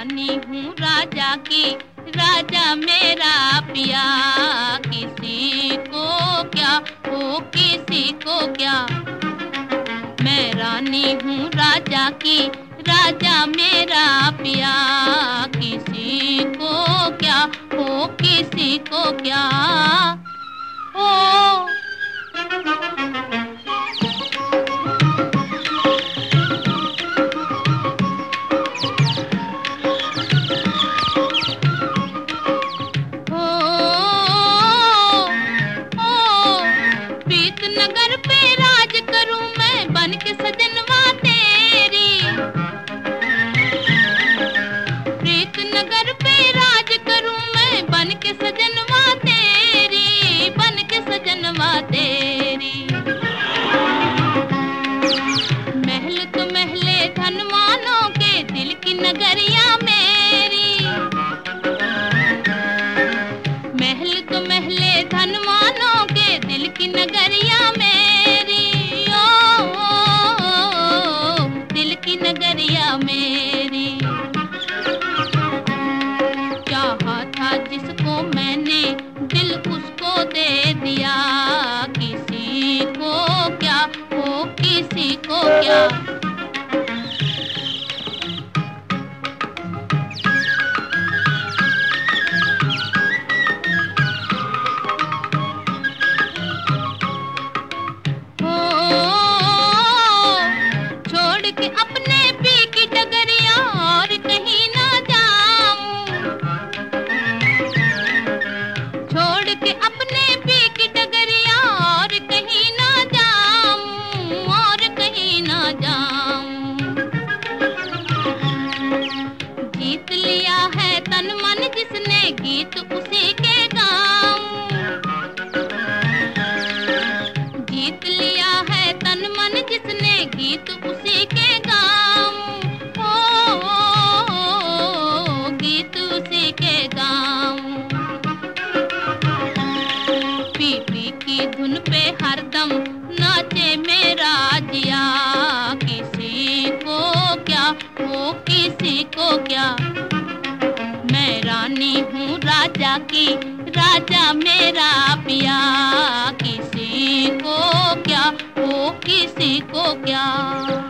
रानी हूँ राजा की, राजा मेरा पिया। किसी को क्या हो किसी को क्या, मैं रानी हूँ राजा की, राजा मेरा पिया। किसी को क्या हो किसी को क्या। ओ नगर पे राज करूं मैं बन के सजनवा तेरी। प्रीत नगर पे राज करूं मैं बन के सजनवा तेरी, बन के सजनवा तेरी। महल तो महले धनवानों के दिल की नगरिया मेरी। महल तो महले धनवानों के दिल की नगरिया मेरी। ओ दिल की नगरिया मेरी। चाहा था जिसको मैंने दिल उसको दे दिया। किसी को क्या हो किसी को क्या। अपने पी की डगरिया और कहीं ना जाऊं। छोड़ के अपने पी की डगरिया और कहीं ना जाऊं, और कहीं ना जाऊं। जीत लिया है तन मन जिसने गीत उसी के गाऊं। जीत लिया है तन मन जिसने गीत उसी के गीत उसी के गाऊं। पी पी की धुन पे हरदम नाचे मेरा जिया। किसी को क्या हो किसी को क्या, मैं रानी हूँ राजा की, राजा मेरा पिया। किसी को क्या हो किसी को क्या।